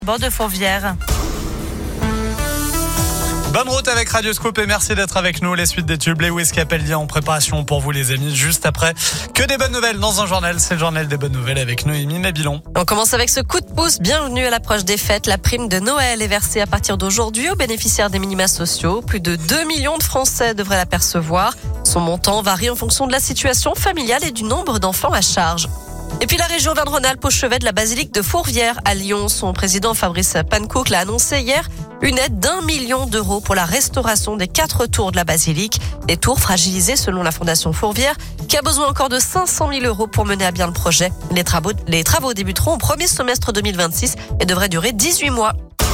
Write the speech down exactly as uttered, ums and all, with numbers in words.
bord de Fourvière. Bonne route avec Radioscope et merci d'être avec nous. Les suites des tubes, Lewis Capaldi en préparation pour vous les amis. Juste après, que des bonnes nouvelles dans un journal. C'est le journal des bonnes nouvelles avec Noémie Mabilon. On commence avec ce coup de pouce. Bienvenue à l'approche des fêtes. La prime de Noël est versée à partir d'aujourd'hui aux bénéficiaires des minima sociaux. Plus de deux millions de Français devraient la percevoir. Son montant varie en fonction de la situation familiale et du nombre d'enfants à charge. Et puis la région Auvergne-Rhône-Alpes au chevet de la basilique de Fourvière à Lyon. Son président Fabrice Pancook l'a annoncé hier. Une aide d'un million d'euros pour la restauration des quatre tours de la basilique. Des tours fragilisées selon la Fondation Fourvière, qui a besoin encore de cinq cent mille euros pour mener à bien le projet. Les travaux, les travaux débuteront au premier semestre deux mille vingt-six et devraient durer dix-huit mois.